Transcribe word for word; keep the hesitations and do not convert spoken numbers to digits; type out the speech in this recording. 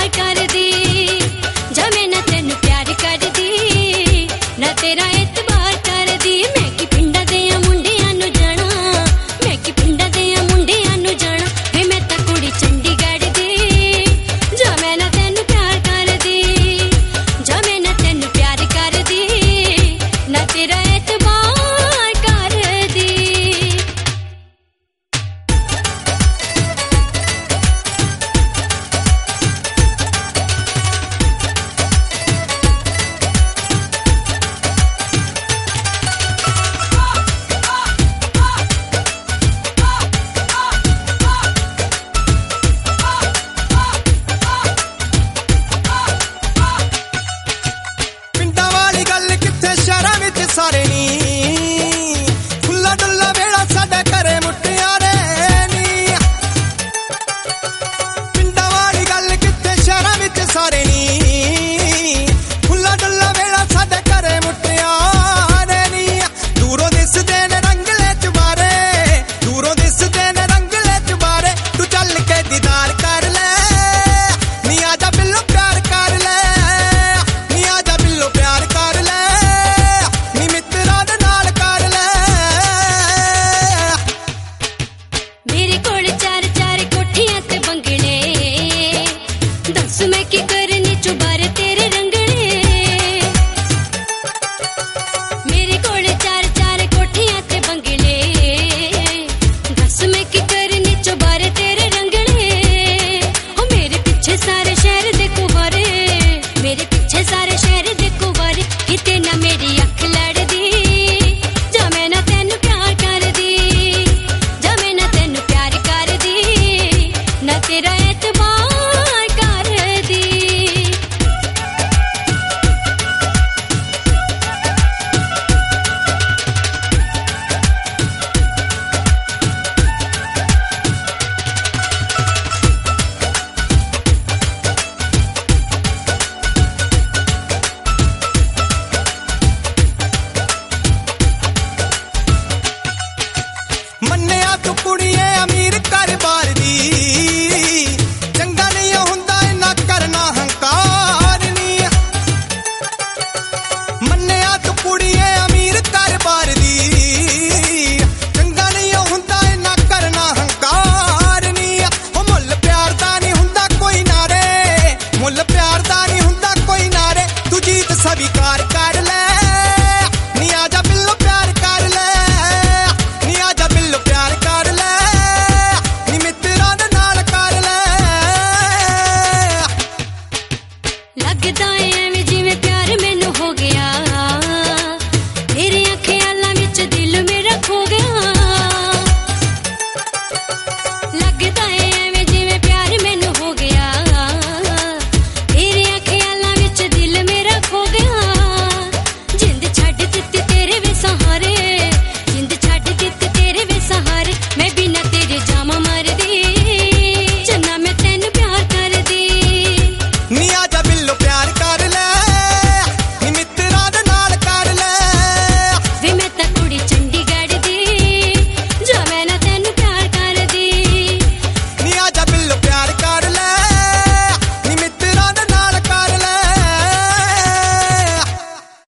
प्यार कर दी, जा मैं ना तेन प्यार कर दी, ना तेरा एतबार कर दी। मैं की पिंडा दे मुंडियां नु जाना, मैं की पिंडा दे मुंडियां नु जाना, वे मैं ता कुड़ी चंडीगढ़ दी, जा मैं ना तेन प्यार कर दी, जा मैं ना तेन प्यार कर दी, ना तेरा एतबार कर दी। सारे नी खुला डुला वेड़ा साडा करे मुटियारे नी, पिंडा वाली गल किथे शहरां विच सारे नी, खुला डुला वेड़ा साडा करे मुटियारे नी। दूरों दिसदे ने रंगले चबारे, दूरों दिसदे ने रंगले चबारे, तू चल के दीदार कर ले, नी आजा बिल्लो प्यार कर ले, नी आजा बिल्लो प्यार कर ले, मेरे कोल चार चार कोठियां ते बंगले, दस मैं की करनी चुबारे तेरे रंगले। मेरे कोल चार चार कोठियां ते बंगले, दस मैं की करनी चुबारे तेरे रंगले। ओ मेरे पीछे सारे शहर दे कुवारे, मेरे पीछे सारे शहर दे कुवारे, किते ना मेरी अख लड़दी, जा मैं ना तेन प्यार कर दी, जा मैं ना तेन प्यार कर दी, ना तेरा एतबार कर दी। मन्निया तू कुड़िए अमीर कर बार दी, चंगा नहीं हुंदा इन्ना करना हंकार नी। मन्निया तू कुड़िए अमीर कर बार दी, चंगा नहीं हुंदा इन्ना करना हंकार नी। ओ मुल प्यार दा नहीं हुंदा कोई नारे, मुल प्यार दा नहीं हुंदा कोई नारे, तू जीत स्वीकार कर ले, नी आजा बिल्लो प्यार कर ले, नी आजा बिल्लो प्यार कर ले, नी मित्रा दे नाल कर ले। लगदा ऐ एवें जिवें प्यार मैनू हो गया, तेरियां ख्यालां विच दिल मेरा खो गया। लगदा ऐ